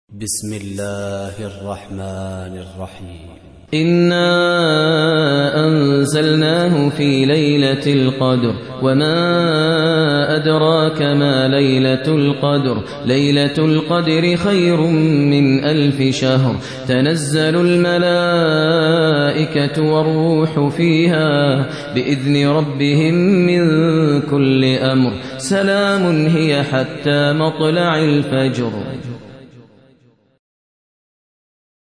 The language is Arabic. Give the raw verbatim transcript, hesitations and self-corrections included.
بسم الله الرحمن الرحيم. إنا أنزلناه في ليلة القدر وما أدراك ما ليلة القدر ليلة القدر خير من ألف شهر تنزل الملائكة والروح فيها بإذن ربهم من كل أمر سلام هي حتى مطلع الفجر.